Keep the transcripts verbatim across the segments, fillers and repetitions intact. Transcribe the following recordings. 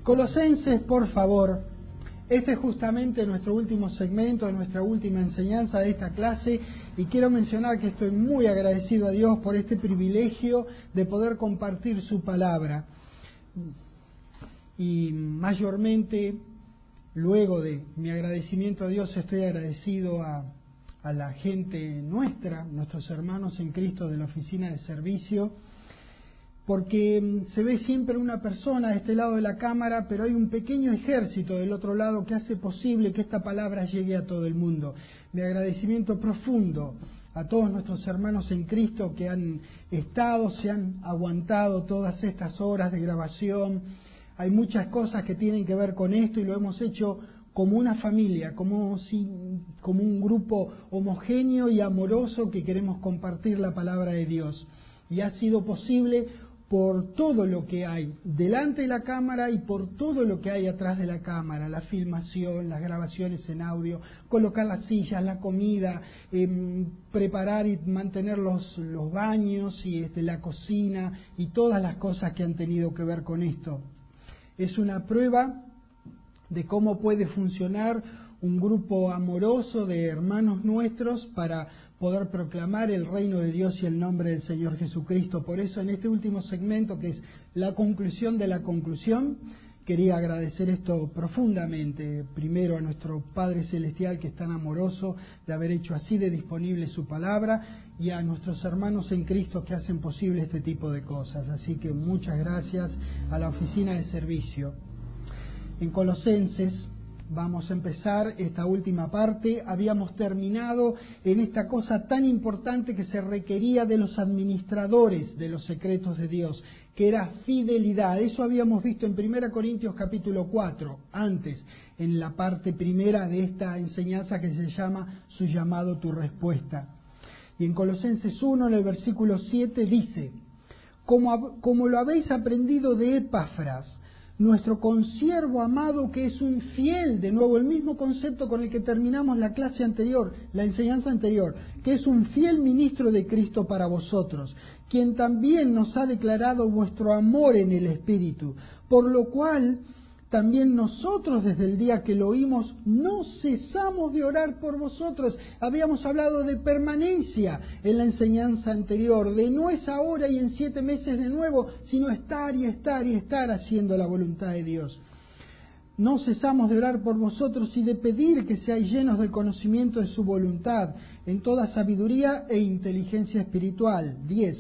Colosenses, por favor. Este es justamente nuestro último segmento, nuestra última enseñanza de esta clase, y quiero mencionar que estoy muy agradecido a Dios por este privilegio de poder compartir su palabra. Y mayormente, luego de mi agradecimiento a Dios, estoy agradecido a, a la gente nuestra, nuestros hermanos en Cristo de la oficina de servicio, porque se ve siempre una persona de este lado de la cámara, pero hay un pequeño ejército del otro lado que hace posible que esta palabra llegue a todo el mundo. Mi agradecimiento profundo a todos nuestros hermanos en Cristo que han estado, se han aguantado todas estas horas de grabación. Hay muchas cosas que tienen que ver con esto y lo hemos hecho como una familia, como, si, como un grupo homogéneo y amoroso que queremos compartir la palabra de Dios. Y ha sido posible por todo lo que hay delante de la cámara y por todo lo que hay atrás de la cámara, la filmación, las grabaciones en audio, colocar las sillas, la comida, eh, preparar y mantener los, los baños y este, la cocina y todas las cosas que han tenido que ver con esto. Es una prueba de cómo puede funcionar un grupo amoroso de hermanos nuestros para poder proclamar el reino de Dios y el nombre del Señor Jesucristo. Por eso en este último segmento, que es la conclusión de la conclusión, quería agradecer esto profundamente, primero a nuestro Padre Celestial, que es tan amoroso de haber hecho así de disponible su palabra, y a nuestros hermanos en Cristo que hacen posible este tipo de cosas. Así que muchas gracias a la oficina de servicio. En Colosenses vamos a empezar esta última parte. Habíamos terminado en esta cosa tan importante que se requería de los administradores de los secretos de Dios, que era fidelidad. Eso habíamos visto en primera Corintios capítulo cuatro, antes, en la parte primera de esta enseñanza que se llama Su llamado, tu respuesta. Y en Colosenses uno, en el versículo siete, dice: como, como lo habéis aprendido de Epafras, nuestro consiervo amado, que es un fiel, de nuevo el mismo concepto con el que terminamos la clase anterior, la enseñanza anterior, que es un fiel ministro de Cristo para vosotros, quien también nos ha declarado vuestro amor en el Espíritu, por lo cual también nosotros desde el día que lo oímos no cesamos de orar por vosotros. Habíamos hablado de permanencia en la enseñanza anterior, de no es ahora y en siete meses de nuevo, sino estar y estar y estar haciendo la voluntad de Dios. No cesamos de orar por vosotros y de pedir que seáis llenos del conocimiento de su voluntad, en toda sabiduría e inteligencia espiritual. diez.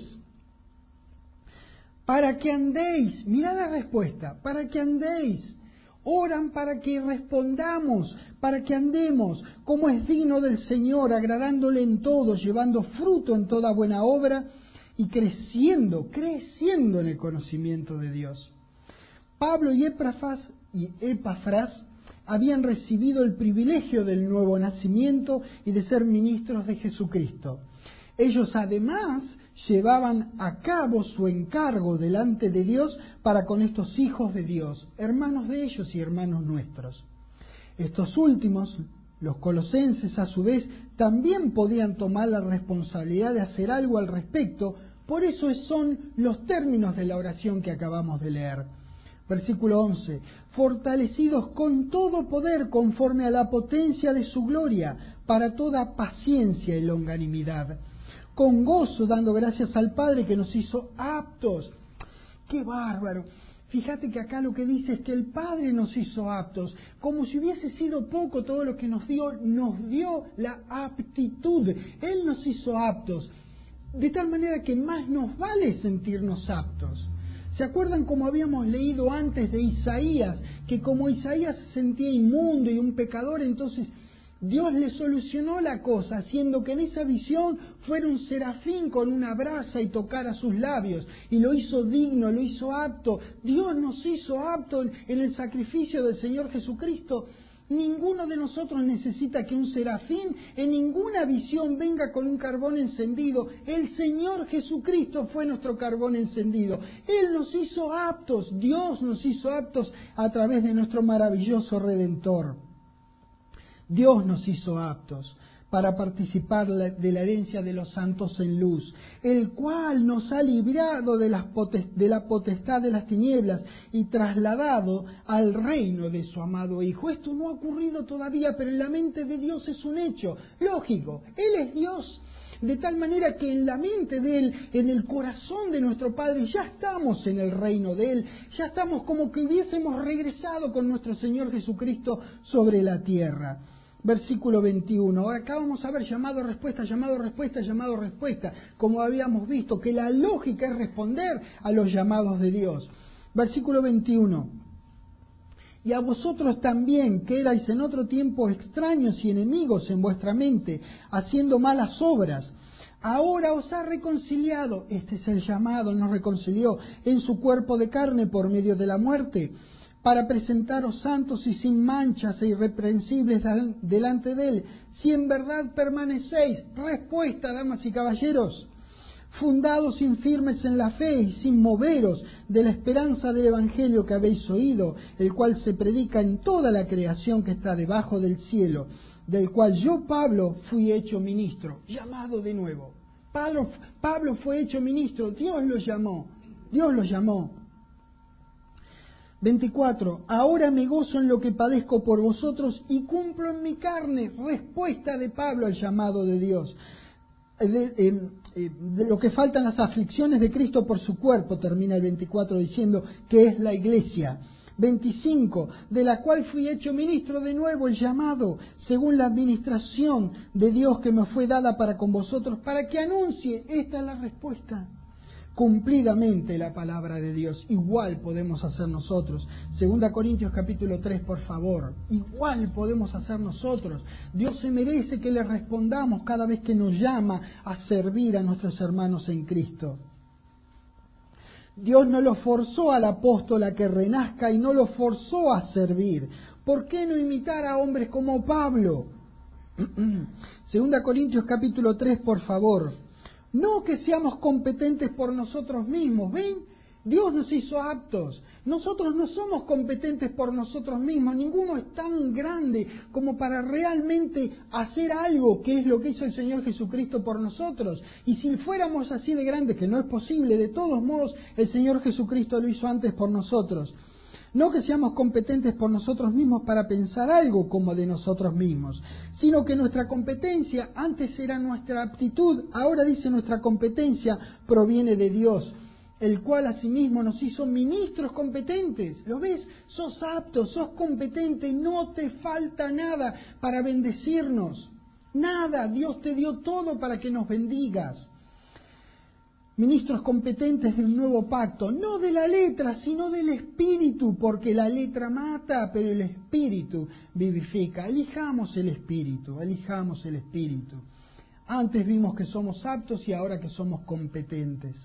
Para que andéis, mirad la respuesta, para que andéis. Oran para que respondamos, para que andemos como es digno del Señor, agradándole en todo, llevando fruto en toda buena obra y creciendo, creciendo en el conocimiento de Dios. Pablo y Epafras, y Epafras habían recibido el privilegio del nuevo nacimiento y de ser ministros de Jesucristo. Ellos además llevaban a cabo su encargo delante de Dios para con estos hijos de Dios, hermanos de ellos y hermanos nuestros. Estos últimos, los colosenses a su vez, también podían tomar la responsabilidad de hacer algo al respecto, por eso son los términos de la oración que acabamos de leer. Versículo once, fortalecidos con todo poder conforme a la potencia de su gloria, para toda paciencia y longanimidad, con gozo dando gracias al Padre que nos hizo aptos. ¡Qué bárbaro! Fíjate que acá lo que dice es que el Padre nos hizo aptos, como si hubiese sido poco todo lo que nos dio, nos dio la aptitud. Él nos hizo aptos, de tal manera que más nos vale sentirnos aptos. ¿Se acuerdan como habíamos leído antes de Isaías? Que como Isaías se sentía inmundo y un pecador, entonces Dios le solucionó la cosa, haciendo que en esa visión fuera un serafín con una brasa y tocara sus labios, y lo hizo digno, lo hizo apto. Dios nos hizo apto en el sacrificio del Señor Jesucristo. Ninguno de nosotros necesita que un serafín en ninguna visión venga con un carbón encendido. El Señor Jesucristo fue nuestro carbón encendido. Él nos hizo aptos, Dios nos hizo aptos a través de nuestro maravilloso Redentor. Dios nos hizo aptos para participar de la herencia de los santos en luz, el cual nos ha librado de, las potest- de la potestad de las tinieblas y trasladado al reino de su amado Hijo. Esto no ha ocurrido todavía, pero en la mente de Dios es un hecho lógico. Él es Dios, de tal manera que en la mente de Él, en el corazón de nuestro Padre, ya estamos en el reino de Él, ya estamos como que hubiésemos regresado con nuestro Señor Jesucristo sobre la tierra. Versículo veintiuno. Ahora acá vamos a ver llamado, respuesta, llamado, respuesta, llamado, respuesta. Como habíamos visto, que la lógica es responder a los llamados de Dios. Versículo veintiuno. Y a vosotros también, que erais en otro tiempo extraños y enemigos en vuestra mente, haciendo malas obras, ahora os ha reconciliado, este es el llamado, nos reconcilió en su cuerpo de carne por medio de la muerte, para presentaros santos y sin manchas e irreprensibles delante de Él, si en verdad permanecéis. Respuesta, damas y caballeros, fundados y firmes en la fe y sin moveros de la esperanza del Evangelio que habéis oído, el cual se predica en toda la creación que está debajo del cielo, del cual yo, Pablo, fui hecho ministro. Llamado de nuevo. Pablo, Pablo fue hecho ministro, Dios lo llamó, Dios lo llamó. veinticuatro. Ahora me gozo en lo que padezco por vosotros y cumplo en mi carne. Respuesta de Pablo al llamado de Dios. De, eh, eh, de lo que faltan las aflicciones de Cristo por su cuerpo, termina el veinticuatro diciendo que es la iglesia. veinticinco. De la cual fui hecho ministro, de nuevo el llamado, según la administración de Dios que me fue dada para con vosotros, para que anuncie. Esta es la respuesta. Cumplidamente la palabra de Dios. Igual podemos hacer nosotros. Segunda Corintios capítulo tres, por favor. Igual podemos hacer nosotros. Dios se merece que le respondamos cada vez que nos llama a servir a nuestros hermanos en Cristo. Dios no lo forzó al apóstol a que renazca y no lo forzó a servir. ¿Por qué no imitar a hombres como Pablo? Segunda Corintios capítulo tres, por favor. No que seamos competentes por nosotros mismos, ¿ven? Dios nos hizo aptos. Nosotros no somos competentes por nosotros mismos. Ninguno es tan grande como para realmente hacer algo, que es lo que hizo el Señor Jesucristo por nosotros. Y si fuéramos así de grandes, que no es posible, de todos modos el Señor Jesucristo lo hizo antes por nosotros. No que seamos competentes por nosotros mismos para pensar algo como de nosotros mismos, sino que nuestra competencia, antes era nuestra aptitud, ahora dice nuestra competencia proviene de Dios, el cual asimismo nos hizo ministros competentes. ¿Lo ves? Sos apto, sos competente, no te falta nada para bendecirnos. Nada, Dios te dio todo para que nos bendigas. Ministros competentes de un nuevo pacto, no de la letra, sino del espíritu, porque la letra mata, pero el espíritu vivifica. Elijamos el espíritu, elijamos el espíritu. Antes vimos que somos aptos y ahora que somos competentes.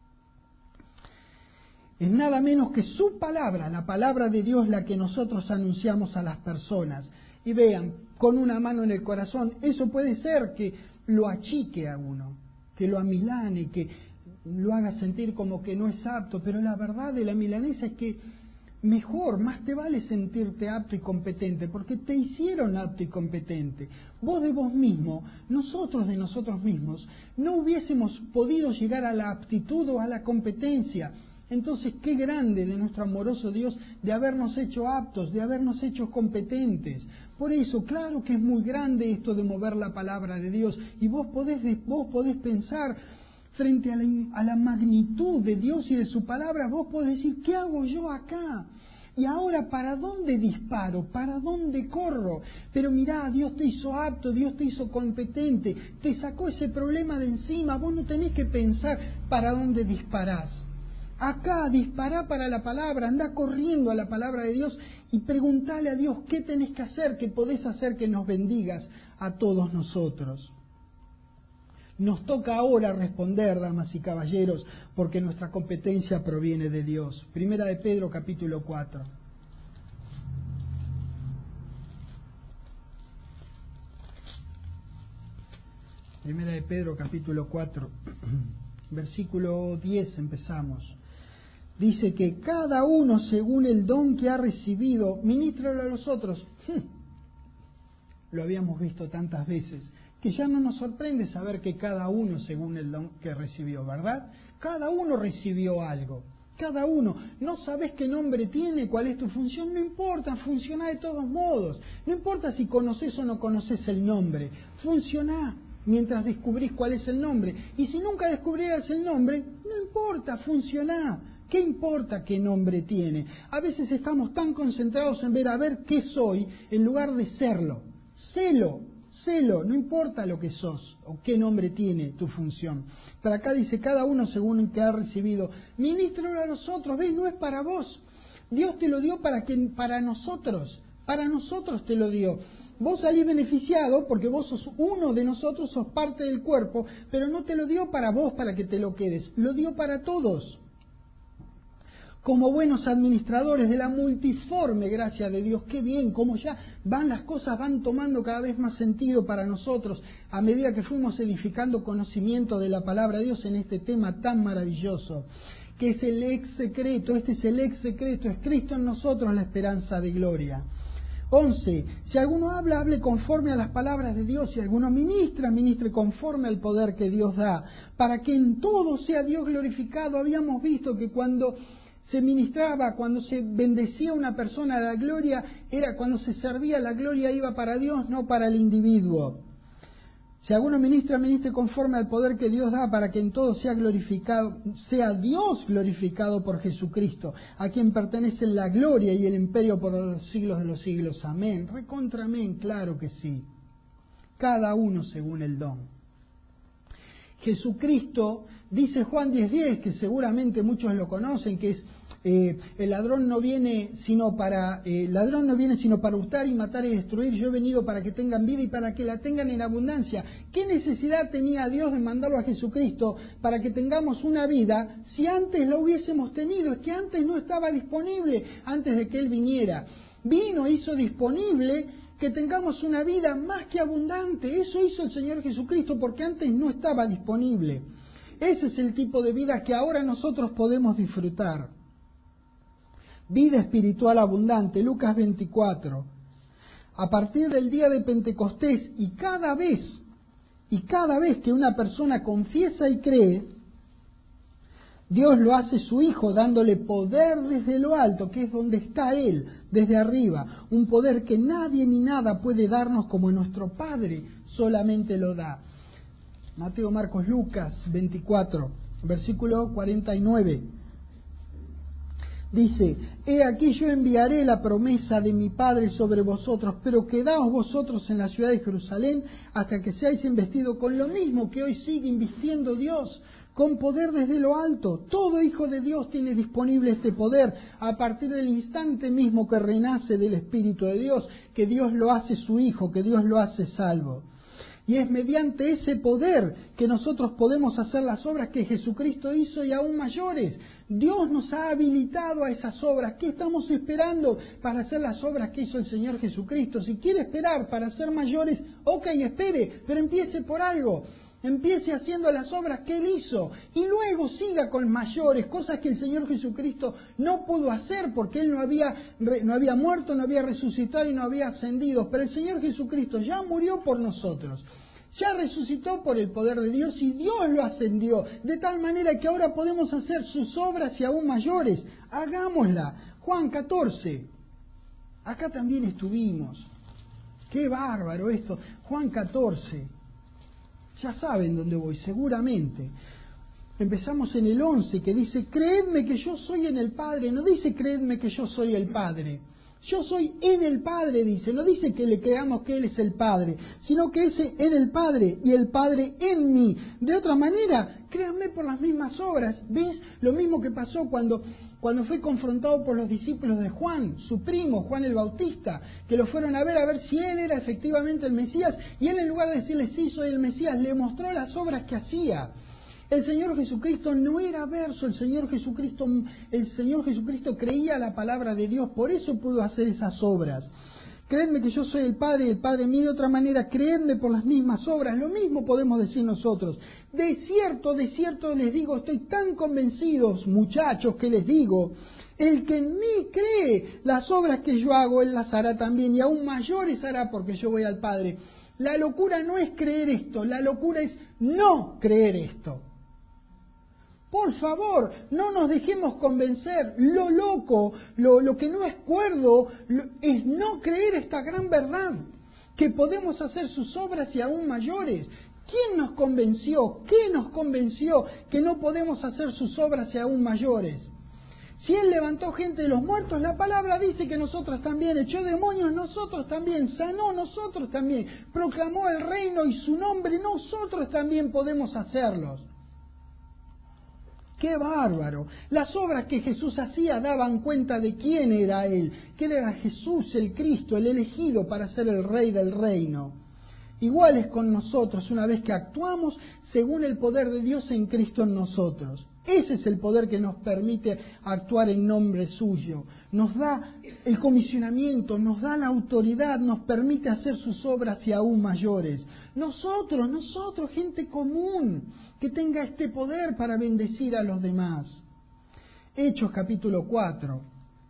Es nada menos que su palabra, la palabra de Dios, la que nosotros anunciamos a las personas. Y vean, con una mano en el corazón, eso puede ser que lo achique a uno, que lo amilane, que lo haga sentir como que no es apto, pero la verdad de la milanesa es que mejor, más te vale sentirte apto y competente, porque te hicieron apto y competente. Vos de vos mismo, nosotros de nosotros mismos, no hubiésemos podido llegar a la aptitud o a la competencia. Entonces, qué grande de nuestro amoroso Dios de habernos hecho aptos, de habernos hecho competentes. Por eso, claro que es muy grande esto de mover la palabra de Dios, y vos podés, vos podés pensar frente a la, a la magnitud de Dios y de su palabra, vos podés decir, ¿qué hago yo acá? Y ahora, ¿para dónde disparo? ¿Para dónde corro? Pero mirá, Dios te hizo apto, Dios te hizo competente, te sacó ese problema de encima, vos no tenés que pensar para dónde disparás. Acá, dispará para la palabra, anda corriendo a la palabra de Dios y preguntale a Dios qué tenés que hacer, que podés hacer que nos bendigas a todos nosotros. Nos toca ahora responder, damas y caballeros, porque nuestra competencia proviene de Dios. Primera de Pedro, capítulo cuatro. Primera de Pedro, capítulo cuatro, versículo diez empezamos. Dice que cada uno según el don que ha recibido, ministralo a los otros. Lo habíamos visto tantas veces. que ya no nos sorprende saber que cada uno según el don que recibió, ¿verdad? Cada uno recibió algo, cada uno. No sabes qué nombre tiene, cuál es tu función, no importa, funciona de todos modos. No importa si conoces o no conoces el nombre, funciona mientras descubrís cuál es el nombre. Y si nunca descubrieras el nombre, no importa, funciona. ¿Qué importa qué nombre tiene? A veces estamos tan concentrados en ver a ver qué soy, en lugar de serlo. Sélo, sélo, no importa lo que sos o qué nombre tiene tu función. Pero acá dice, cada uno según el que ha recibido, ministralo a los otros, ¿ves? No es para vos. Dios te lo dio para, que, para nosotros, para nosotros te lo dio. Vos salís beneficiado porque vos sos uno de nosotros, sos parte del cuerpo, pero no te lo dio para vos, para que te lo quedes, lo dio para todos. Como buenos administradores de la multiforme gracia de Dios, qué bien, como ya van las cosas, van tomando cada vez más sentido para nosotros a medida que fuimos edificando conocimiento de la palabra de Dios en este tema tan maravilloso, que es el ex secreto. Este es el ex secreto, es Cristo en nosotros, la esperanza de gloria. once. Si alguno habla, hable conforme a las palabras de Dios. Si alguno ministra, ministre conforme al poder que Dios da, para que en todo sea Dios glorificado. Habíamos visto que cuando se ministraba, cuando se bendecía a una persona, la gloria era cuando se servía, la gloria iba para Dios, no para el individuo. Si alguno ministra, ministre conforme al poder que Dios da, para que en todo sea glorificado, sea Dios glorificado por Jesucristo, a quien pertenecen la gloria y el imperio por los siglos de los siglos. Amén. Recontra amén, claro que sí. Cada uno según el don. Jesucristo, dice Juan diez diez, que seguramente muchos lo conocen, que es eh, el ladrón no viene sino para eh, el ladrón no viene sino para hurtar y matar y destruir. Yo he venido para que tengan vida y para que la tengan en abundancia. ¿Qué necesidad tenía Dios de mandarlo a Jesucristo para que tengamos una vida si antes lo hubiésemos tenido? Es que antes no estaba disponible, antes de que Él viniera. Vino, hizo disponible que tengamos una vida más que abundante. Eso hizo el Señor Jesucristo porque antes no estaba disponible. Ese es el tipo de vida que ahora nosotros podemos disfrutar. Vida espiritual abundante, Lucas veinticuatro. A partir del día de Pentecostés y cada vez, y cada vez que una persona confiesa y cree, Dios lo hace su Hijo, dándole poder desde lo alto, que es donde está Él, desde arriba. Un poder que nadie ni nada puede darnos como nuestro Padre solamente lo da. Mateo, Marcos, Lucas veinticuatro, versículo cuarenta y nueve. Dice, he aquí yo enviaré la promesa de mi Padre sobre vosotros, pero quedaos vosotros en la ciudad de Jerusalén hasta que seáis investidos con lo mismo que hoy sigue invistiendo Dios, con poder desde lo alto. Todo hijo de Dios tiene disponible este poder a partir del instante mismo que renace del Espíritu de Dios, que Dios lo hace su hijo, que Dios lo hace salvo. Y es mediante ese poder que nosotros podemos hacer las obras que Jesucristo hizo y aún mayores. Dios nos ha habilitado a esas obras. ¿Qué estamos esperando para hacer las obras que hizo el Señor Jesucristo? Si quiere esperar para ser mayores, ok, espere, pero empiece por algo. Empiece haciendo las obras que Él hizo y luego siga con mayores, cosas que el Señor Jesucristo no pudo hacer porque Él no había, no había muerto, no había resucitado y no había ascendido. Pero el Señor Jesucristo ya murió por nosotros, ya resucitó por el poder de Dios y Dios lo ascendió, de tal manera que ahora podemos hacer sus obras y aún mayores. Hagámosla. Juan catorce, acá también estuvimos. Qué bárbaro esto. Juan catorce. Ya saben dónde voy, seguramente. Empezamos en el once, que dice, creedme que yo soy en el Padre. No dice, creedme que yo soy el Padre. Yo soy en el Padre, dice. No dice que le creamos que Él es el Padre, sino que es en el Padre y el Padre en mí. De otra manera, créanme por las mismas obras. ¿Ves? Lo mismo que pasó cuando... cuando fue confrontado por los discípulos de Juan, su primo, Juan el Bautista, que lo fueron a ver a ver si él era efectivamente el Mesías, y él en lugar de decirle sí, soy el Mesías, le mostró las obras que hacía. El Señor Jesucristo no era verso, el Señor Jesucristo, el Señor Jesucristo creía la palabra de Dios, por eso pudo hacer esas obras. Creedme que yo soy el Padre y el Padre mío, de otra manera, creedme por las mismas obras. Lo mismo podemos decir nosotros. De cierto, de cierto les digo, estoy tan convencidos, muchachos, que les digo, el que en mí cree, las obras que yo hago, él las hará también, y aún mayores hará porque yo voy al Padre. La locura no es creer esto, la locura es no creer esto. Por favor, no nos dejemos convencer. Lo loco, lo, lo que no es cuerdo, lo, es no creer esta gran verdad, que podemos hacer sus obras y aún mayores. ¿Quién nos convenció? ¿Qué nos convenció que no podemos hacer sus obras y aún mayores? Si Él levantó gente de los muertos, la palabra dice que nosotros también, echó demonios nosotros también, sanó nosotros también, proclamó el reino y su nombre, nosotros también podemos hacerlos. ¡Qué bárbaro! Las obras que Jesús hacía daban cuenta de quién era Él, que era Jesús el Cristo, el elegido para ser el Rey del reino. Igual es con nosotros una vez que actuamos según el poder de Dios en Cristo en nosotros. Ese es el poder que nos permite actuar en nombre suyo. Nos da el comisionamiento, nos da la autoridad, nos permite hacer sus obras y aún mayores. Nosotros, nosotros, gente común, que tenga este poder para bendecir a los demás. Hechos capítulo cuatro.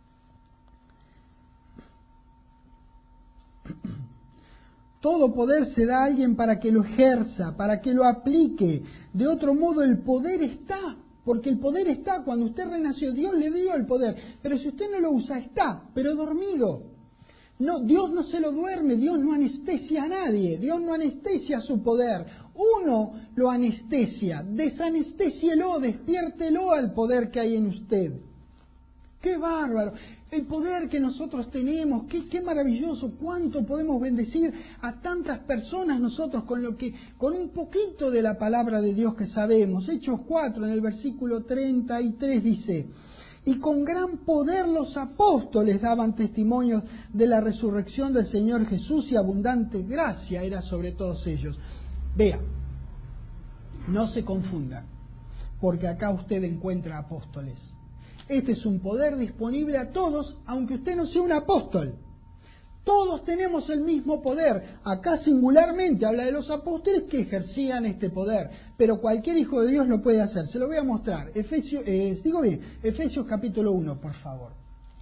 Todo poder se da a alguien para que lo ejerza, para que lo aplique. De otro modo, el poder está, porque el poder está. Cuando usted renació, Dios le dio el poder. Pero si usted no lo usa, está, pero dormido. No, Dios no se lo duerme, Dios no anestesia a nadie, Dios no anestesia su poder. Uno lo anestesia, desanestésielo, despiértelo al poder que hay en usted. ¡Qué bárbaro! El poder que nosotros tenemos, qué, qué maravilloso, cuánto podemos bendecir a tantas personas nosotros con lo que, con un poquito de la palabra de Dios que sabemos. Hechos cuatro, en el versículo treinta y tres dice: y con gran poder los apóstoles daban testimonios de la resurrección del Señor Jesús y abundante gracia era sobre todos ellos. Vea, no se confunda, porque acá usted encuentra apóstoles. Este es un poder disponible a todos, aunque usted no sea un apóstol. Todos tenemos el mismo poder. Acá singularmente habla de los apóstoles que ejercían este poder, pero cualquier hijo de Dios lo puede hacer. Se lo voy a mostrar. Efesios, eh, digo bien, Efesios capítulo uno, por favor.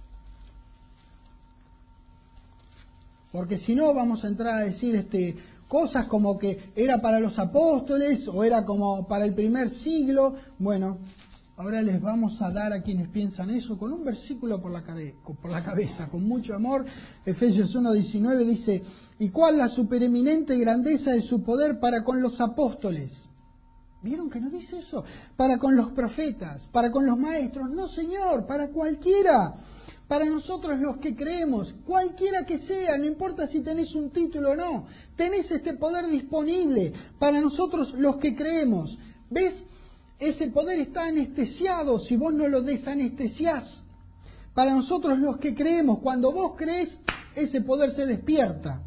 Porque si no vamos a entrar a decir este cosas como que era para los apóstoles o era como para el primer siglo. Bueno, ahora les vamos a dar a quienes piensan eso con un versículo por la, cabe, por la cabeza, con mucho amor. Efesios uno diecinueve dice: ¿y cuál la supereminente grandeza de su poder para con los apóstoles? ¿Vieron que no dice eso? Para con los profetas, para con los maestros. No, Señor, para cualquiera. Para nosotros los que creemos, cualquiera que sea, no importa si tenés un título o no, tenés este poder disponible para nosotros los que creemos. ¿Ves? Ese poder está anestesiado si vos no lo desanestesiás. Para nosotros los que creemos, cuando vos crees, ese poder se despierta.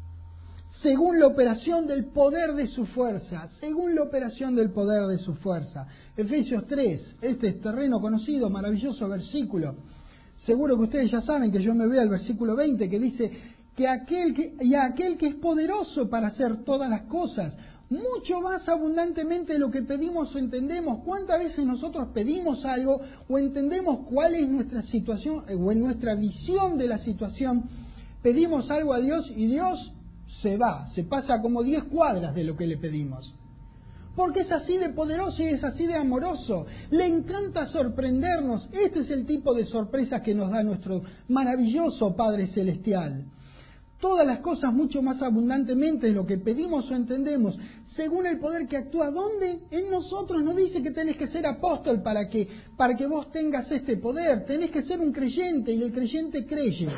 Según la operación del poder de su fuerza, según la operación del poder de su fuerza. Efesios tres, este es terreno conocido, maravilloso versículo. Seguro que ustedes ya saben que yo me voy al versículo veinte que dice que aquel que, y a aquel que es poderoso para hacer todas las cosas, mucho más abundantemente de lo que pedimos o entendemos. ¿Cuántas veces nosotros pedimos algo o entendemos cuál es nuestra situación o en nuestra visión de la situación? Pedimos algo a Dios y Dios se va, se pasa como diez cuadras de lo que le pedimos. Porque es así de poderoso y es así de amoroso. Le encanta sorprendernos. Este es el tipo de sorpresa que nos da nuestro maravilloso Padre Celestial. Todas las cosas mucho más abundantemente de lo que pedimos o entendemos, según el poder que actúa. ¿Dónde? En nosotros. No dice que tenés que ser apóstol para que, para que vos tengas este poder. Tenés que ser un creyente y el creyente cree.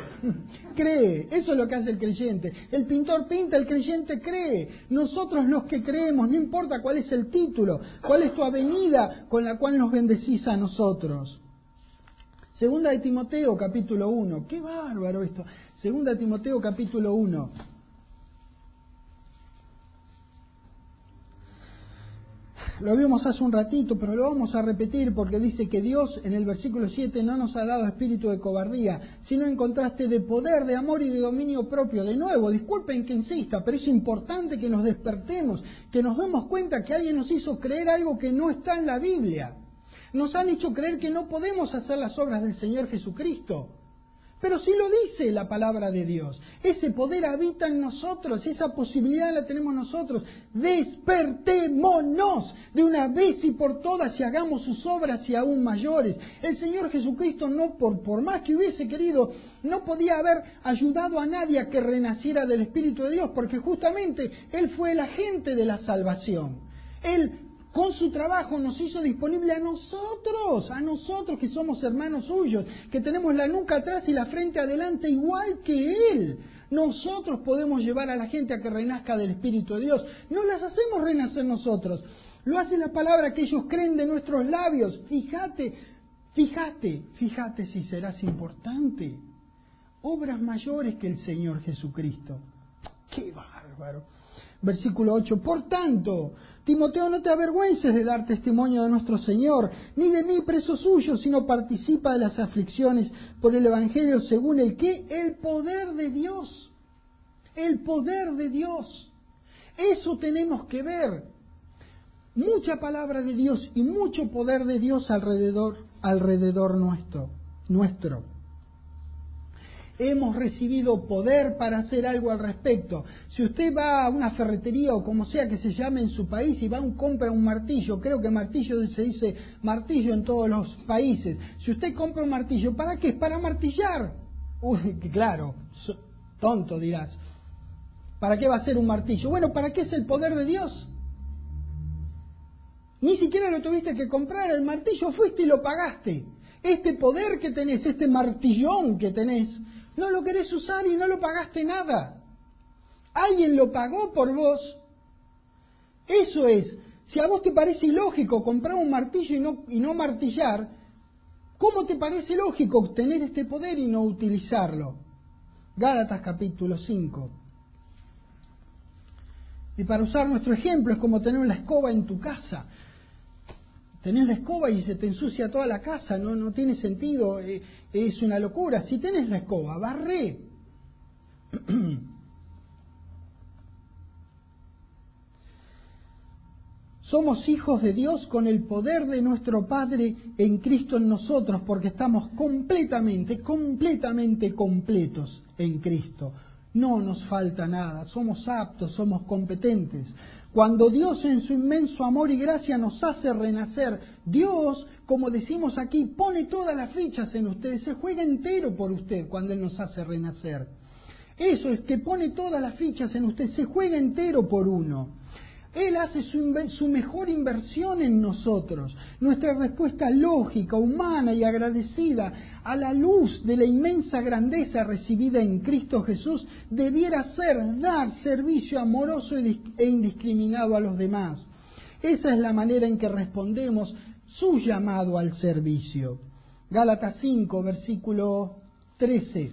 Cree. Eso es lo que hace el creyente. El pintor pinta, el creyente cree. Nosotros los que creemos, no importa cuál es el título, cuál es tu avenida con la cual nos bendecís a nosotros. Segunda de Timoteo, capítulo uno. ¡Qué bárbaro esto! Segunda de Timoteo, capítulo uno. Lo vimos hace un ratito, pero lo vamos a repetir porque dice que Dios en el versículo siete no nos ha dado espíritu de cobardía, sino en contraste de poder, de amor y de dominio propio. De nuevo, disculpen que insista, pero es importante que nos despertemos, que nos demos cuenta que alguien nos hizo creer algo que no está en la Biblia. Nos han hecho creer que no podemos hacer las obras del Señor Jesucristo. Pero sí lo dice la palabra de Dios. Ese poder habita en nosotros, esa posibilidad la tenemos nosotros. Despertémonos de una vez y por todas y hagamos sus obras y aún mayores. El Señor Jesucristo, no por, por más que hubiese querido, no podía haber ayudado a nadie a que renaciera del Espíritu de Dios, porque justamente Él fue el agente de la salvación. Él, con su trabajo, nos hizo disponible a nosotros, a nosotros que somos hermanos suyos, que tenemos la nuca atrás y la frente adelante igual que Él. Nosotros podemos llevar a la gente a que renazca del Espíritu de Dios. No las hacemos renacer nosotros, lo hace la palabra que ellos creen de nuestros labios. Fíjate, fíjate, fíjate si serás importante. Obras mayores que el Señor Jesucristo. ¡Qué bárbaro! Versículo ocho. Por tanto, Timoteo, no te avergüences de dar testimonio de nuestro Señor, ni de mí preso suyo, sino participa de las aflicciones por el Evangelio, según el que el poder de Dios. El poder de Dios. Eso tenemos que ver. Mucha palabra de Dios y mucho poder de Dios alrededor, alrededor nuestro, nuestro. Hemos recibido poder para hacer algo al respecto. Si usted va a una ferretería o como sea que se llame en su país y va a compra un martillo, creo que martillo se dice martillo en todos los países. Si usted compra un martillo, ¿para qué? Para martillar. Uy, claro, tonto dirás. ¿Para qué va a ser un martillo? Bueno, ¿para qué es el poder de Dios? Ni siquiera lo tuviste que comprar, el martillo fuiste y lo pagaste. Este poder que tenés, este martillón que tenés, no lo querés usar y no lo pagaste nada. Alguien lo pagó por vos. Eso es. Si a vos te parece ilógico comprar un martillo y no, y no martillar, ¿cómo te parece lógico tener este poder y no utilizarlo? Gálatas capítulo cinco. Y para usar nuestro ejemplo es como tener la escoba en tu casa. Tenés la escoba y se te ensucia toda la casa, no, no tiene sentido, eh, es una locura. Si tenés la escoba, barré. Somos hijos de Dios con el poder de nuestro Padre en Cristo en nosotros, porque estamos completamente, completamente completos en Cristo. No nos falta nada, somos aptos, somos competentes. Cuando Dios en su inmenso amor y gracia nos hace renacer, Dios, como decimos aquí, pone todas las fichas en usted, se juega entero por usted cuando Él nos hace renacer. Eso es, que pone todas las fichas en usted, se juega entero por uno. Él hace su, su mejor inversión en nosotros. Nuestra respuesta lógica, humana y agradecida a la luz de la inmensa grandeza recibida en Cristo Jesús debiera ser dar servicio amoroso e indiscriminado a los demás. Esa es la manera en que respondemos su llamado al servicio. Gálatas cinco, versículo trece.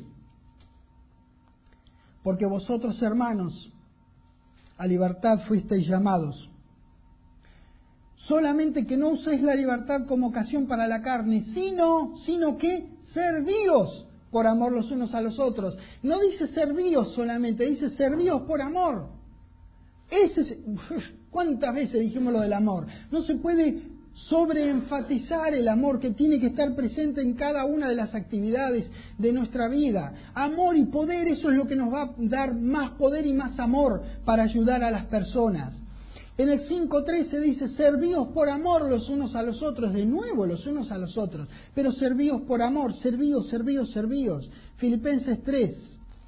Porque vosotros, hermanos, a libertad fuisteis llamados. Solamente que no uséis la libertad como ocasión para la carne, sino, sino que servíos por amor los unos a los otros. No dice servíos solamente, dice servíos por amor. Ese es, ¿cuántas veces dijimos lo del amor? No se puede sobreenfatizar el amor que tiene que estar presente en cada una de las actividades de nuestra vida. Amor y poder, eso es lo que nos va a dar más poder y más amor para ayudar a las personas. En el cinco trece dice, servíos por amor los unos a los otros, de nuevo los unos a los otros, pero servíos por amor, servíos, servíos, servíos. Filipenses tres.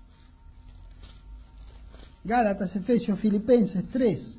Gálatas, Efesios, Filipenses tres.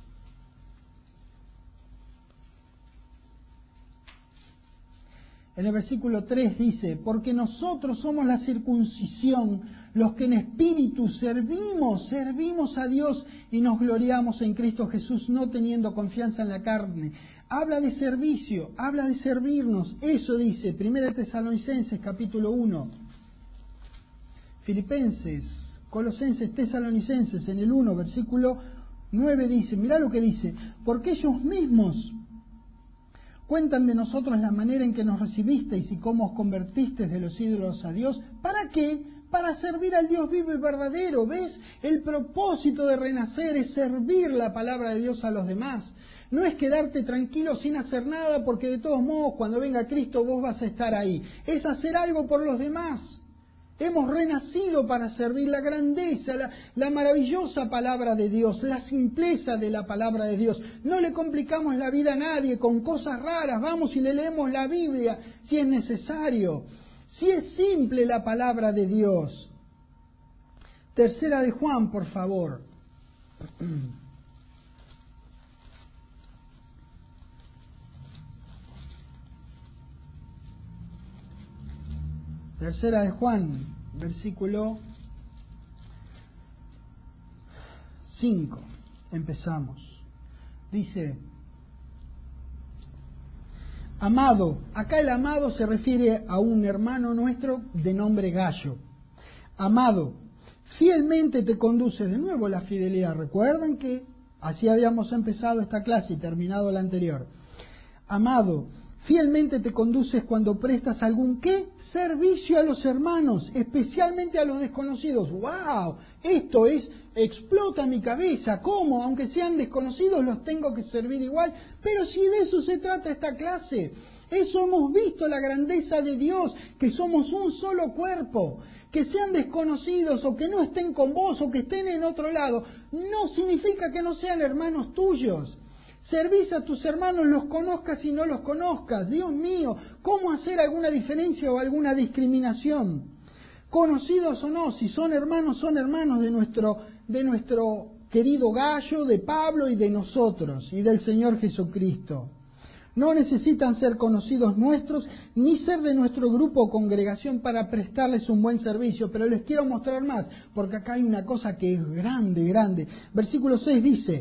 En el versículo tres dice, porque nosotros somos la circuncisión, los que en espíritu servimos, servimos a Dios y nos gloriamos en Cristo Jesús, no teniendo confianza en la carne. Habla de servicio, habla de servirnos. Eso dice, Primera de Tesalonicenses capítulo uno, Filipenses, Colosenses, Tesalonicenses, en el uno, versículo nueve dice, mirá lo que dice, porque ellos mismos cuentan de nosotros la manera en que nos recibisteis y cómo os convertisteis de los ídolos a Dios. ¿Para qué? Para servir al Dios vivo y verdadero. ¿Ves? El propósito de renacer es servir la palabra de Dios a los demás. No es quedarte tranquilo sin hacer nada porque de todos modos cuando venga Cristo vos vas a estar ahí. Es hacer algo por los demás. Hemos renacido para servir la grandeza, la, la maravillosa palabra de Dios, la simpleza de la palabra de Dios. No le complicamos la vida a nadie con cosas raras. Vamos y le leemos la Biblia si es necesario. Si es simple la palabra de Dios. Tercera de Juan, por favor. Tercera de Juan, versículo cinco. Empezamos. Dice, amado, acá el amado se refiere a un hermano nuestro de nombre Gallo. Amado, fielmente te conduces, de nuevo la fidelidad. Recuerden que así habíamos empezado esta clase y terminado la anterior. Amado, fielmente te conduces cuando prestas algún ¿qué? Servicio a los hermanos, especialmente a los desconocidos. ¡Wow! Esto es, explota mi cabeza. ¿Cómo? Aunque sean desconocidos, los tengo que servir igual. Pero si de eso se trata esta clase. Eso hemos visto, la grandeza de Dios, que somos un solo cuerpo. Que sean desconocidos o que no estén con vos o que estén en otro lado, no significa que no sean hermanos tuyos. Servís a tus hermanos, los conozcas y no los conozcas. Dios mío, ¿cómo hacer alguna diferencia o alguna discriminación? Conocidos o no, si son hermanos, son hermanos de nuestro, de nuestro querido Gallo, de Pablo y de nosotros y del Señor Jesucristo. No necesitan ser conocidos nuestros ni ser de nuestro grupo o congregación para prestarles un buen servicio, pero les quiero mostrar más, porque acá hay una cosa que es grande, grande. Versículo seis dice,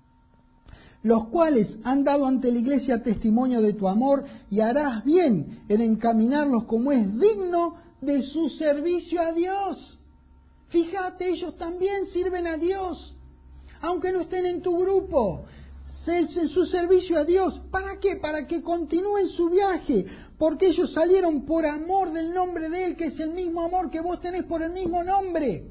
los cuales han dado ante la iglesia testimonio de tu amor, y harás bien en encaminarlos como es digno de su servicio a Dios. Fíjate, ellos también sirven a Dios, aunque no estén en tu grupo. En su servicio a Dios. ¿Para qué? Para que continúen su viaje, porque ellos salieron por amor del nombre de Él, que es el mismo amor que vos tenés por el mismo nombre.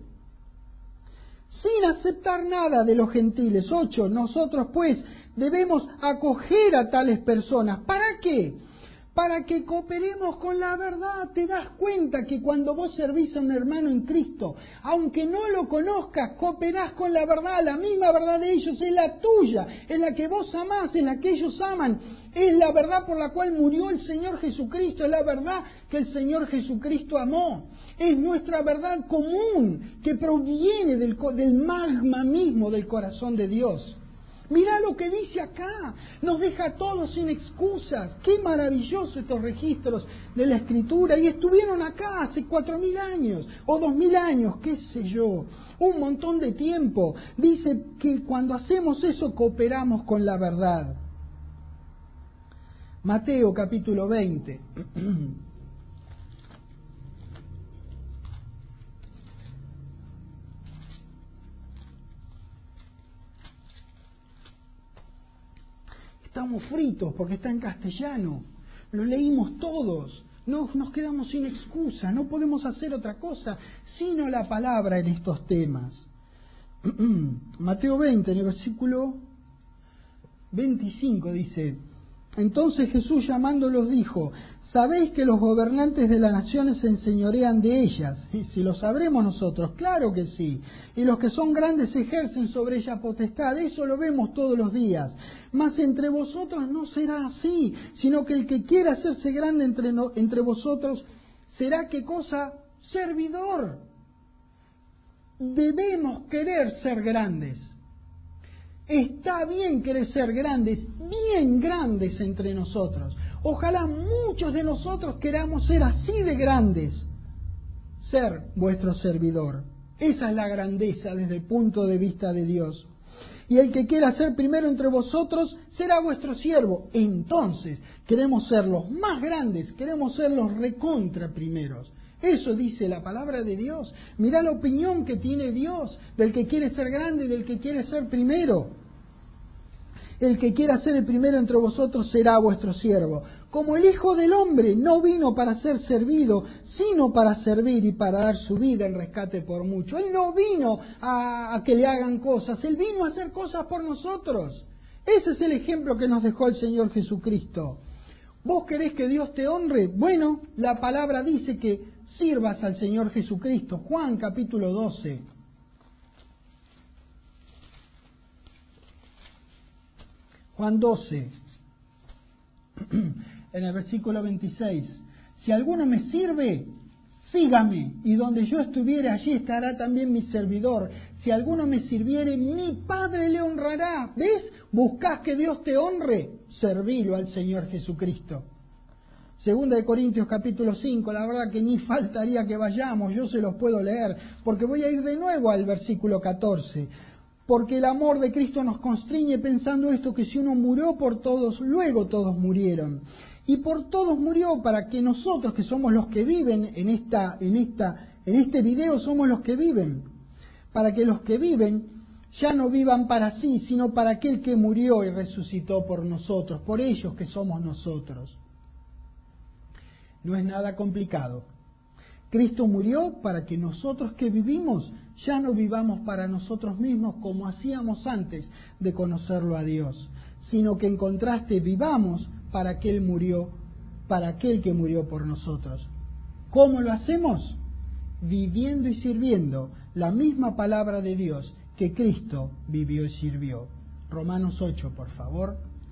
Sin aceptar nada de los gentiles. Ocho, nosotros pues debemos acoger a tales personas. ¿Para qué? Para que cooperemos con la verdad. Te das cuenta que cuando vos servís a un hermano en Cristo, aunque no lo conozcas, cooperás con la verdad. La misma verdad de ellos es la tuya, es la que vos amás, es la que ellos aman. Es la verdad por la cual murió el Señor Jesucristo, es la verdad que el Señor Jesucristo amó. Es nuestra verdad común que proviene del, del magma mismo del corazón de Dios. Mirá lo que dice acá, nos deja a todos sin excusas. Qué maravilloso estos registros de la Escritura, y estuvieron acá hace cuatro mil años, o dos mil años, qué sé yo, un montón de tiempo. Dice que cuando hacemos eso cooperamos con la verdad. Mateo capítulo veinte. Estamos fritos porque está en castellano, lo leímos todos, no, nos quedamos sin excusa, no podemos hacer otra cosa sino la palabra en estos temas. Mateo veinte, en el versículo veinticinco dice, entonces Jesús llamándolos dijo, ¿sabéis que los gobernantes de las naciones se enseñorean de ellas? Y si lo sabremos nosotros, claro que sí. Y los que son grandes ejercen sobre ellas potestad, eso lo vemos todos los días. Mas entre vosotros no será así, sino que el que quiera hacerse grande entre, no, entre vosotros será, ¿qué cosa? Servidor. Debemos querer ser grandes. Está bien querer ser grandes, bien grandes entre nosotros. Ojalá muchos de nosotros queramos ser así de grandes, ser vuestro servidor. Esa es la grandeza desde el punto de vista de Dios. Y el que quiera ser primero entre vosotros será vuestro siervo. Entonces, queremos ser los más grandes, queremos ser los recontra primeros. Eso dice la palabra de Dios. Mirá la opinión que tiene Dios del que quiere ser grande y del que quiere ser primero. El que quiera ser el primero entre vosotros será vuestro siervo. Como el Hijo del Hombre no vino para ser servido, sino para servir y para dar su vida en rescate por mucho. Él no vino a, a que le hagan cosas, Él vino a hacer cosas por nosotros. Ese es el ejemplo que nos dejó el Señor Jesucristo. ¿Vos querés que Dios te honre? Bueno, la palabra dice que sirvas al Señor Jesucristo. Juan capítulo doce. Juan doce, en el versículo veintiséis. Si alguno me sirve, sígame, y donde yo estuviere, allí estará también mi servidor. Si alguno me sirviere, mi Padre le honrará. ¿Ves? Buscás que Dios te honre, servilo al Señor Jesucristo. Segunda de Corintios capítulo cinco, la verdad que ni faltaría que vayamos, yo se los puedo leer, porque voy a ir de nuevo al versículo catorce. Porque el amor de Cristo nos constriñe pensando esto, que si uno murió por todos, luego todos murieron. Y por todos murió para que nosotros, que somos los que viven en esta, en esta, en este video, somos los que viven. Para que los que viven ya no vivan para sí, sino para aquel que murió y resucitó por nosotros, por ellos que somos nosotros. No es nada complicado. Cristo murió para que nosotros que vivimos ya no vivamos para nosotros mismos como hacíamos antes de conocerlo a Dios, sino que en contraste vivamos para aquel murió, para aquel que murió por nosotros. ¿Cómo lo hacemos? Viviendo y sirviendo la misma palabra de Dios que Cristo vivió y sirvió. Romanos ocho, por favor.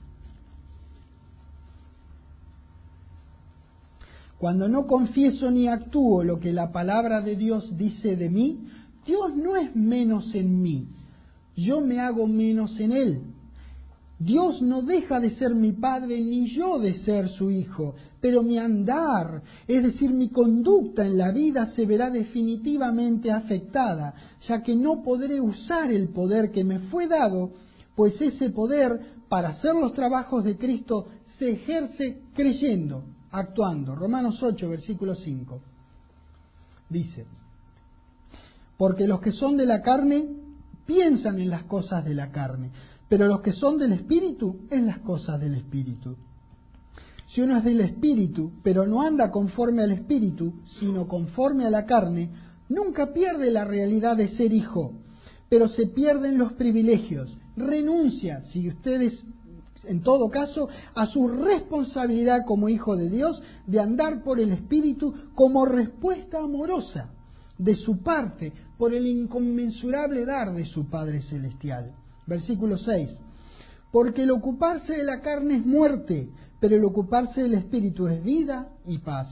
Cuando no confieso ni actúo lo que la palabra de Dios dice de mí, Dios no es menos en mí, yo me hago menos en Él. Dios no deja de ser mi Padre ni yo de ser su Hijo, pero mi andar, es decir, mi conducta en la vida se verá definitivamente afectada, ya que no podré usar el poder que me fue dado, pues ese poder para hacer los trabajos de Cristo se ejerce creyendo, actuando. Romanos ocho, versículo cinco. Dice: porque los que son de la carne piensan en las cosas de la carne, pero los que son del Espíritu en las cosas del Espíritu. Si uno es del Espíritu, pero no anda conforme al Espíritu, sino conforme a la carne, nunca pierde la realidad de ser hijo, pero se pierden los privilegios. Renuncia, si ustedes, en todo caso, a su responsabilidad como hijo de Dios de andar por el Espíritu como respuesta amorosa de su parte por el inconmensurable dar de su Padre Celestial. Versículo seis. Porque el ocuparse de la carne es muerte, pero el ocuparse del Espíritu es vida y paz.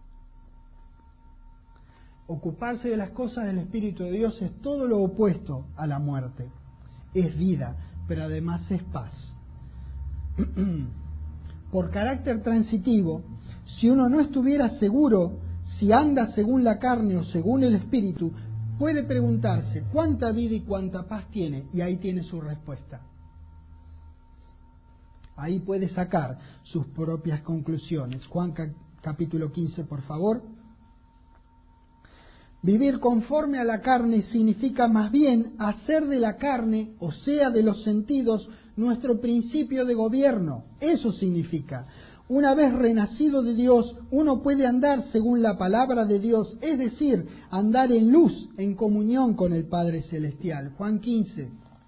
Ocuparse de las cosas del Espíritu de Dios es todo lo opuesto a la muerte. Es vida, pero además es paz. Por carácter transitivo, si uno no estuviera seguro si anda según la carne o según el Espíritu, puede preguntarse cuánta vida y cuánta paz tiene, y ahí tiene su respuesta. Ahí puede sacar sus propias conclusiones. Juan capítulo quince, por favor. Vivir conforme a la carne significa más bien hacer de la carne, o sea, de los sentidos, nuestro principio de gobierno. Eso significa. Una vez renacido de Dios, uno puede andar según la palabra de Dios, es decir, andar en luz, en comunión con el Padre Celestial. Juan quince,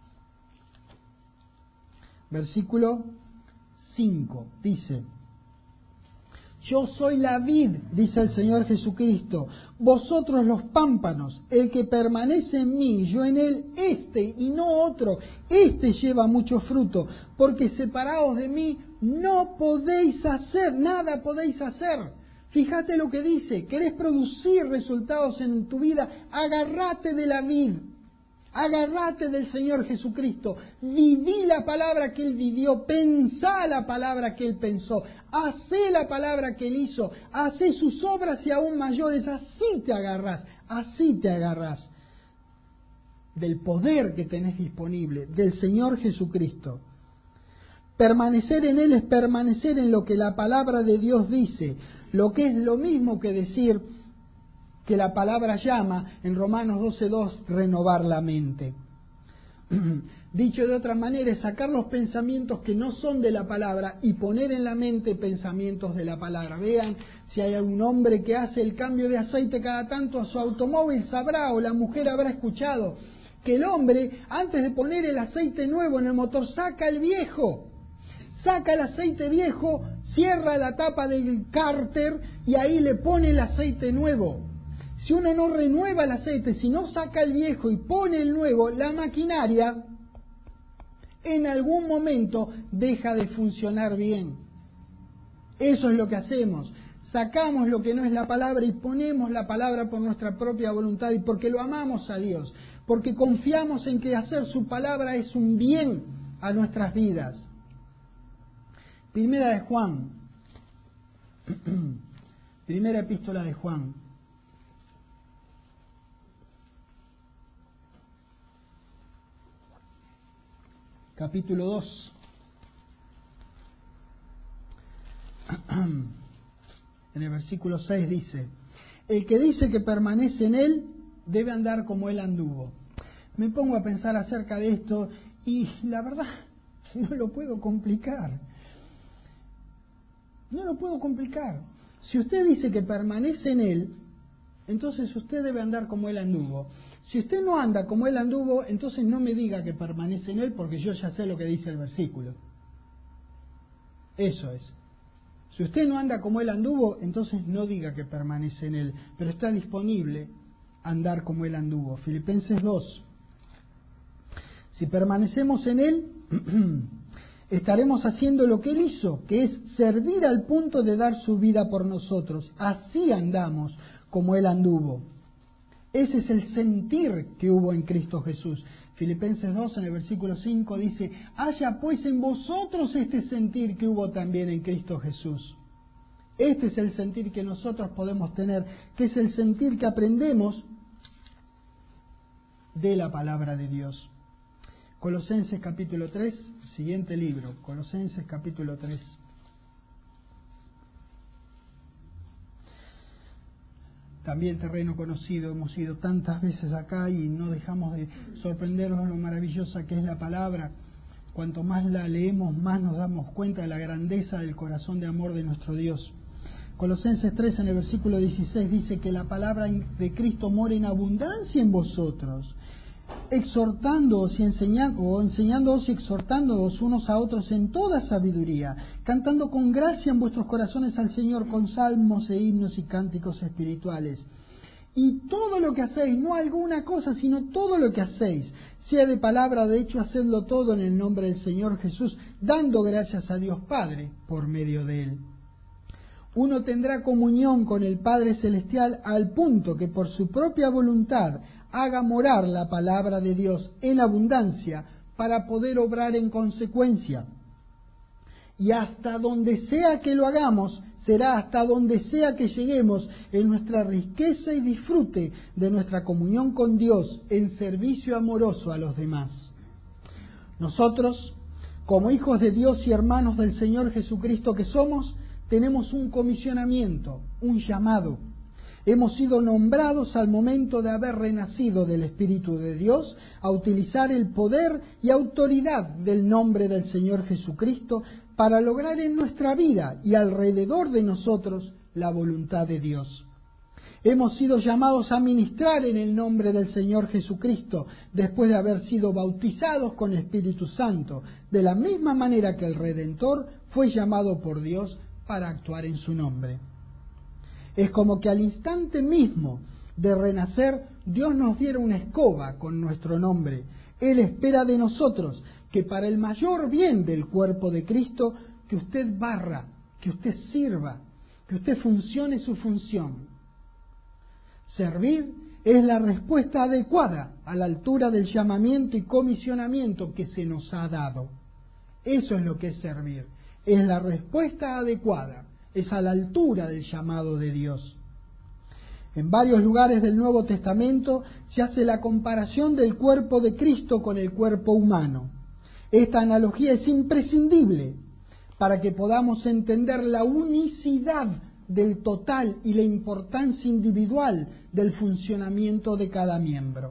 versículo cinco, dice: yo soy la vid, dice el Señor Jesucristo, vosotros los pámpanos, el que permanece en mí, yo en él, este y no otro, este lleva mucho fruto, porque separados de mí no podéis hacer, nada podéis hacer. Fíjate lo que dice: ¿querés producir resultados en tu vida? Agárrate de la vid. Agárrate del Señor Jesucristo, viví la palabra que Él vivió, pensá la palabra que Él pensó, hacé la palabra que Él hizo, hacé sus obras y aún mayores, así te agarrás, así te agarrás del poder que tenés disponible, del Señor Jesucristo. Permanecer en Él es permanecer en lo que la palabra de Dios dice, lo que es lo mismo que decir que la palabra llama en Romanos doce dos, renovar la mente. Dicho de otra manera, es sacar los pensamientos que no son de la palabra y poner en la mente pensamientos de la palabra. Vean, si hay algún hombre que hace el cambio de aceite cada tanto a su automóvil, sabrá, o la mujer habrá escuchado, que el hombre, antes de poner el aceite nuevo en el motor, saca el viejo. Saca el aceite viejo, cierra la tapa del cárter y ahí le pone el aceite nuevo. Si uno no renueva el aceite, si no saca el viejo y pone el nuevo, la maquinaria en algún momento deja de funcionar bien. Eso es lo que hacemos. Sacamos lo que no es la palabra y ponemos la palabra por nuestra propia voluntad y porque lo amamos a Dios, porque confiamos en que hacer su palabra es un bien a nuestras vidas. Primera de Juan, primera epístola de Juan. Capítulo dos. En el versículo seis dice: el que dice que permanece en él debe andar como él anduvo. Me pongo a pensar acerca de esto y la verdad no lo puedo complicar. No lo puedo complicar. Si usted dice que permanece en él, entonces usted debe andar como él anduvo. Si usted no anda como él anduvo, entonces no me diga que permanece en él, porque yo ya sé lo que dice el versículo. Eso es. Si usted no anda como él anduvo, entonces no diga que permanece en él, pero está disponible a andar como él anduvo. Filipenses dos. Si permanecemos en él, estaremos haciendo lo que él hizo, que es servir al punto de dar su vida por nosotros. Así andamos como él anduvo. Ese es el sentir que hubo en Cristo Jesús. Filipenses dos, en el versículo cinco, dice: haya pues en vosotros este sentir que hubo también en Cristo Jesús. Este es el sentir que nosotros podemos tener, que es el sentir que aprendemos de la palabra de Dios. Colosenses capítulo tres, siguiente libro, Colosenses capítulo tres. También terreno conocido, hemos ido tantas veces acá y no dejamos de sorprendernos lo maravillosa que es la palabra. Cuanto más la leemos, más nos damos cuenta de la grandeza del corazón de amor de nuestro Dios. Colosenses tres, en el versículo dieciséis, dice que la palabra de Cristo mora en abundancia en vosotros, exhortándoos y enseñando, o enseñándoos y exhortándoos unos a otros en toda sabiduría, cantando con gracia en vuestros corazones al Señor con salmos e himnos y cánticos espirituales. Y todo lo que hacéis, no alguna cosa, sino todo lo que hacéis, sea de palabra, de hecho, hacedlo todo en el nombre del Señor Jesús, dando gracias a Dios Padre por medio de Él. Uno tendrá comunión con el Padre Celestial al punto que por su propia voluntad haga morar la palabra de Dios en abundancia para poder obrar en consecuencia. Y hasta donde sea que lo hagamos, será hasta donde sea que lleguemos en nuestra riqueza y disfrute de nuestra comunión con Dios en servicio amoroso a los demás. Nosotros, como hijos de Dios y hermanos del Señor Jesucristo que somos, tenemos un comisionamiento, un llamado. Hemos sido nombrados al momento de haber renacido del Espíritu de Dios a utilizar el poder y autoridad del nombre del Señor Jesucristo para lograr en nuestra vida y alrededor de nosotros la voluntad de Dios. Hemos sido llamados a ministrar en el nombre del Señor Jesucristo después de haber sido bautizados con Espíritu Santo, de la misma manera que el Redentor fue llamado por Dios para actuar en su nombre. Es como que al instante mismo de renacer, Dios nos diera una escoba con nuestro nombre. Él espera de nosotros que para el mayor bien del cuerpo de Cristo, que usted barra, que usted sirva, que usted funcione su función. Servir es la respuesta adecuada a la altura del llamamiento y comisionamiento que se nos ha dado. Eso es lo que es servir. Es la respuesta adecuada, es a la altura del llamado de Dios. En varios lugares del Nuevo Testamento se hace la comparación del cuerpo de Cristo con el cuerpo humano. Esta analogía es imprescindible para que podamos entender la unicidad del total y la importancia individual del funcionamiento de cada miembro.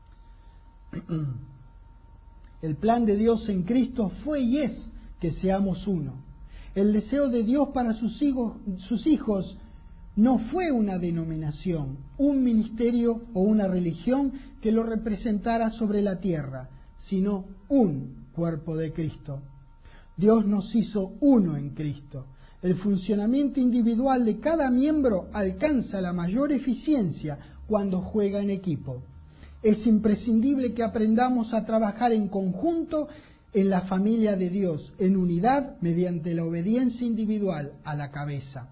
El plan de Dios en Cristo fue y es que seamos uno. El deseo de Dios para sus hijos, sus hijos no fue una denominación, un ministerio o una religión que lo representara sobre la tierra, sino un cuerpo de Cristo. Dios nos hizo uno en Cristo. El funcionamiento individual de cada miembro alcanza la mayor eficiencia cuando juega en equipo. Es imprescindible que aprendamos a trabajar en conjunto en la familia de Dios, en unidad, mediante la obediencia individual a la cabeza.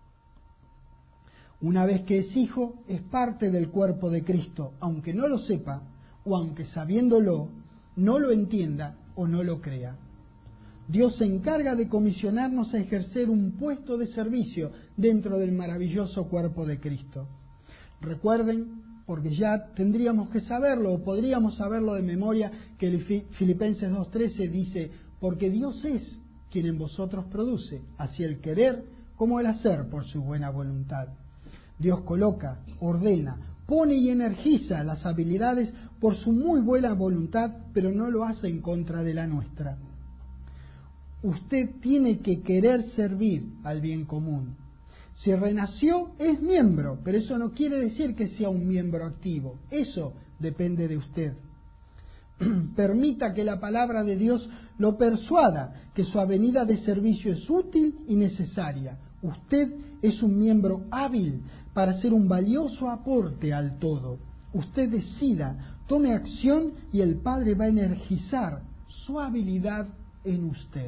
Una vez que es hijo, es parte del cuerpo de Cristo, aunque no lo sepa, o aunque sabiéndolo, no lo entienda o no lo crea. Dios se encarga de comisionarnos a ejercer un puesto de servicio dentro del maravilloso cuerpo de Cristo. Recuerden, porque ya tendríamos que saberlo, o podríamos saberlo de memoria, que Filipenses dos trece dice, porque Dios es quien en vosotros produce, así el querer como el hacer por su buena voluntad. Dios coloca, ordena, pone y energiza las habilidades por su muy buena voluntad, pero no lo hace en contra de la nuestra. Usted tiene que querer servir al bien común. Si renació, es miembro, pero eso no quiere decir que sea un miembro activo. Eso depende de usted. Permita que la palabra de Dios lo persuada que su avenida de servicio es útil y necesaria. Usted es un miembro hábil para hacer un valioso aporte al todo. Usted decida, tome acción y el Padre va a energizar su habilidad en usted.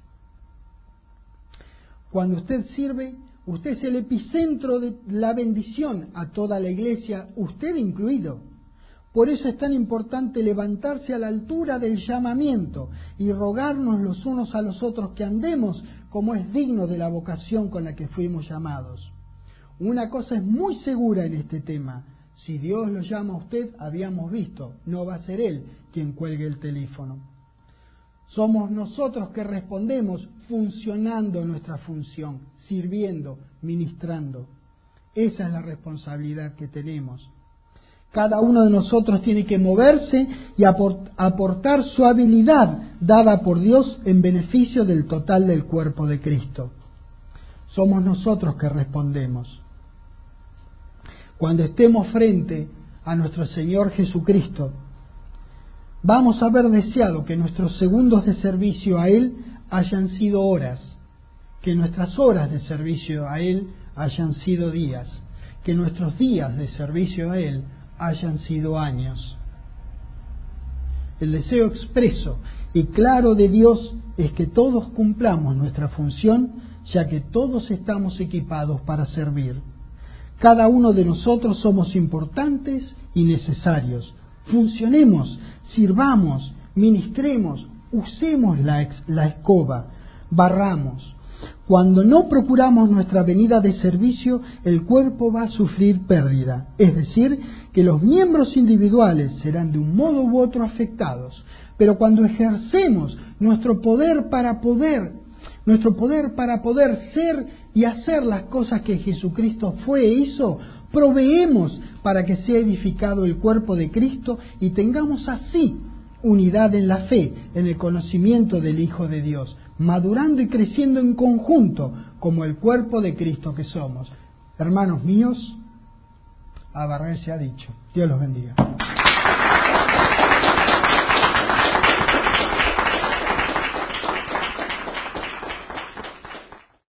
Cuando usted sirve, usted es el epicentro de la bendición a toda la iglesia, usted incluido. Por eso es tan importante levantarse a la altura del llamamiento y rogarnos los unos a los otros que andemos como es digno de la vocación con la que fuimos llamados. Una cosa es muy segura en este tema: si Dios lo llama a usted, habíamos visto, no va a ser Él quien cuelgue el teléfono. Somos nosotros que respondemos funcionando nuestra función, sirviendo, ministrando. Esa es la responsabilidad que tenemos. Cada uno de nosotros tiene que moverse y aportar su habilidad dada por Dios en beneficio del total del cuerpo de Cristo. Somos nosotros que respondemos. Cuando estemos frente a nuestro Señor Jesucristo, vamos a haber deseado que nuestros segundos de servicio a Él hayan sido horas, que nuestras horas de servicio a Él hayan sido días, que nuestros días de servicio a Él hayan sido años. El deseo expreso y claro de Dios es que todos cumplamos nuestra función, ya que todos estamos equipados para servir. Cada uno de nosotros somos importantes y necesarios. Funcionemos, sirvamos, ministremos, usemos la, ex, la escoba, barramos. Cuando no procuramos nuestra venida de servicio, el cuerpo va a sufrir pérdida, es decir, que los miembros individuales serán de un modo u otro afectados. Pero cuando ejercemos nuestro poder para poder, nuestro poder para poder ser y hacer las cosas que Jesucristo fue e hizo, proveemos para que sea edificado el cuerpo de Cristo y tengamos así unidad en la fe, en el conocimiento del Hijo de Dios, madurando y creciendo en conjunto como el cuerpo de Cristo que somos. Hermanos míos, a barrer se ha dicho. Dios los bendiga.